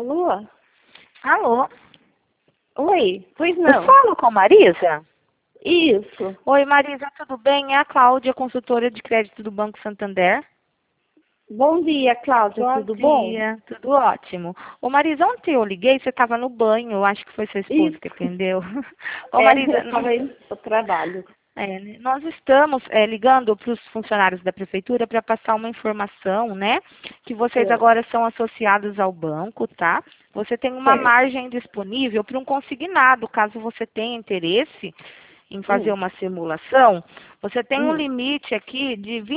Alô? Alô? Oi, pois Eu não. falo com Marisa? Isso. Oi, Marisa, tudo bem? É a Cláudia, consultora de crédito do Banco Santander. Bom dia, Cláudia, tudo bom? Dia, tudo ótimo. Ô, Marisa, ontem eu liguei, você estava no banho, eu acho que foi sua esposa Isso. que atendeu. Ô, Marisa, Eu estava indo para o trabalho. nós estamos ligando para os funcionários da prefeitura para passar uma informação, né? Que vocês Certo. agora são associados ao banco, tá? Você tem uma Certo. margem disponível para um consignado, caso você tenha interesse em fazer Hum, uma simulação, você tem um hum, limite aqui de R$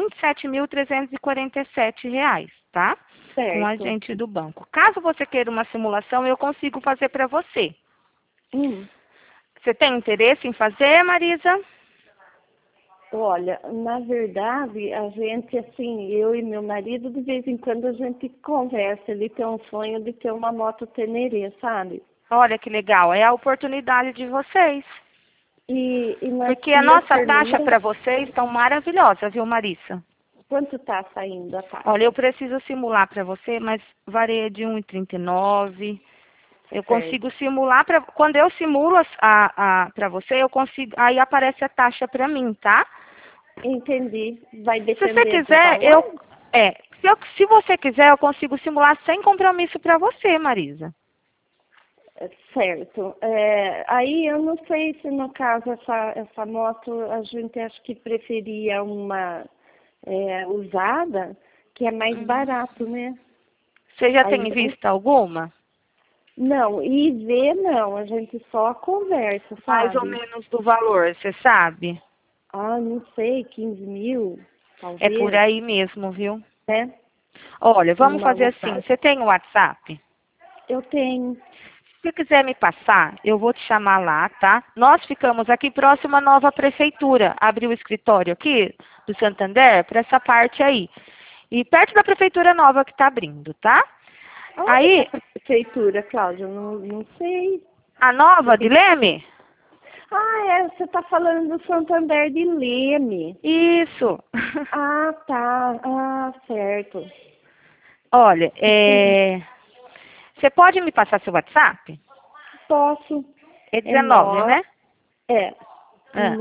27.347, tá? Com a certo. gente do banco. Caso você queira uma simulação, eu consigo fazer para você. Hum. Você tem interesse em fazer, Marisa? Olha, na verdade, a gente, assim, eu e meu marido, de vez em quando a gente conversa. Ele tem um sonho de ter uma moto Tenerê, sabe? Olha que legal, é a oportunidade de vocês. E nós Porque a ia nossa taxa perguntar para vocês está maravilhosa, viu, Marisa? quanto está saindo a Olha, eu taxa. preciso simular para você, mas varia de 1,39. Eu consigo Certo. simular para quando eu simulo para você, eu consigo, aí aparece a taxa para mim, tá? Entendi. Vai Se você depender do quiser, valor? se você quiser, eu consigo simular sem compromisso para você, Marisa. Certo. Aí eu não sei se no caso essa moto a gente acho que preferia uma usada, que é mais Uhum. barato, né? Você já Aí tem eu visto alguma? não, e ver não, a gente só conversa, Mais ou sabe? menos do valor, você sabe? Ah, não sei, 15 mil, É por talvez, aí mesmo, viu? né? Olha, vamos Uma fazer assim. usada. Você tem o WhatsApp? Eu tenho. Se você quiser me passar, eu vou te chamar lá, tá? Nós ficamos aqui próximo à nova prefeitura. Abriu o escritório aqui do Santander para essa parte aí. E perto da prefeitura nova que está abrindo, tá? Aonde que é Aí, essa prefeitura, Cláudia? Eu não sei. a nova de Leme? Ah, você está falando do Santander de Leme. Isso. Ah, tá. Ah, certo. Olha, Entendi. você pode me passar seu WhatsApp? Posso. É É 19, né? é Ah,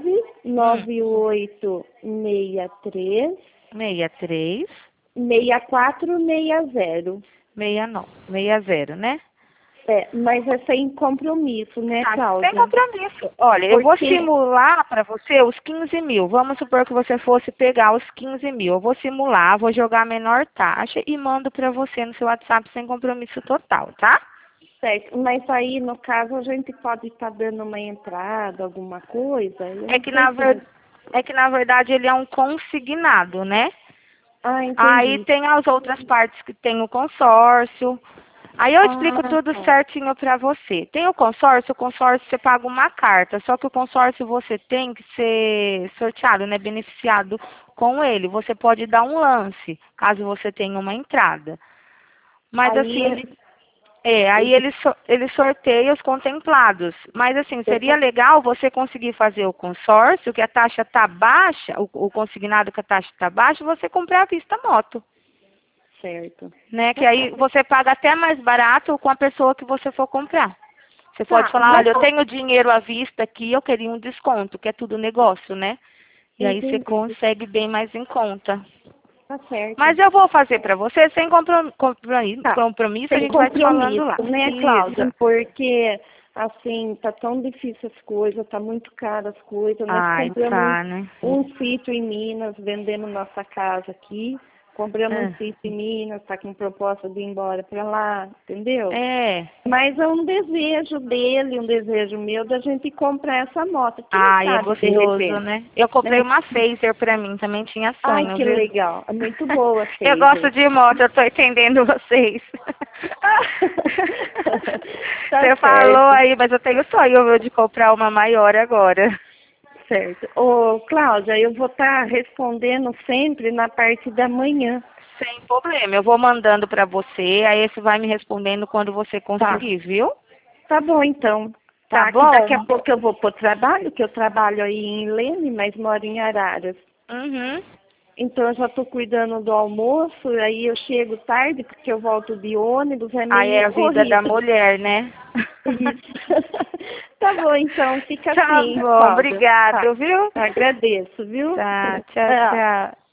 99863 63 6460. 69, 60, né? Mas é sem compromisso, né, Tá, sem Cláudia? compromisso. Olha, eu vou Porque, simular para você os 15 mil. Vamos supor que você fosse pegar os 15 mil. Eu vou simular, vou jogar a menor taxa e mando para você no seu WhatsApp sem compromisso total, tá? certo, mas aí, no caso, a gente pode estar dando uma entrada, alguma coisa. Eu É não que sei na, se ver... é que na verdade ele é um consignado, né? Ah, Aí entendi. tem as outras partes que tem o consórcio. Aí eu explico Ah, tudo tá. certinho para você. Tem o consórcio você paga uma carta, só que o consórcio você tem que ser sorteado, né, beneficiado com ele. Você pode dar um lance, caso você tenha uma entrada. Mas Aí assim, ele, aí ele ele sorteia os contemplados. Mas assim, eu seria legal você conseguir fazer o consórcio, que a taxa tá baixa, o consignado que a taxa tá baixa, e você comprar à vista a moto. certo. Né? Que Tá aí certo. você paga até mais barato com a pessoa que você for comprar. Você pode Tá, falar, olha, eu tenho dinheiro à vista aqui, eu queria um desconto, que é tudo negócio, né? E aí você entendi. consegue bem mais em conta. Tá certo. Mas eu vou fazer para você sem Tá. compromisso, a Sem gente vai te falando compromisso, lá. né, Cláudia? Isso. Porque, assim, tá tão difícil as coisas, tá muito caro as coisas. Nós Ai, compramos tá, né? um sítio em Minas, vendemos nossa casa aqui. Compramos um sítio em Minas, tá com proposta de ir embora para lá, entendeu? É. Mas é um desejo dele, um desejo meu, da gente comprar essa moto. Quem Ai, é sabe, de gostoso, repente, né? Eu comprei né? uma Phaser pra mim, também tinha Ai, sonho, que viu? legal. É muito boa, Eu gosto Phaser. de moto, eu tô entendendo vocês. Tá Você falou certo, aí, mas eu tenho sonho viu, de comprar uma maior agora. certo. Ô, Cláudia, eu vou estar respondendo sempre na parte da manhã. Sem problema, eu vou mandando pra você, aí você vai me respondendo quando você Tá. conseguir, viu? Tá bom, então. Tá Tá, que daqui a bom? pouco eu vou pro trabalho, que eu trabalho aí em Leme, mas moro em Araras. Uhum. Então eu já estou cuidando do almoço, aí eu chego tarde porque eu volto de ônibus, é Aí é meio a vida da corrido. mulher, né? Isso. Tá bom, então fica Tá assim, bom, Cláudia. Tá. obrigado, viu? Agradeço, viu? Tá, tchau, Tchau. tchau.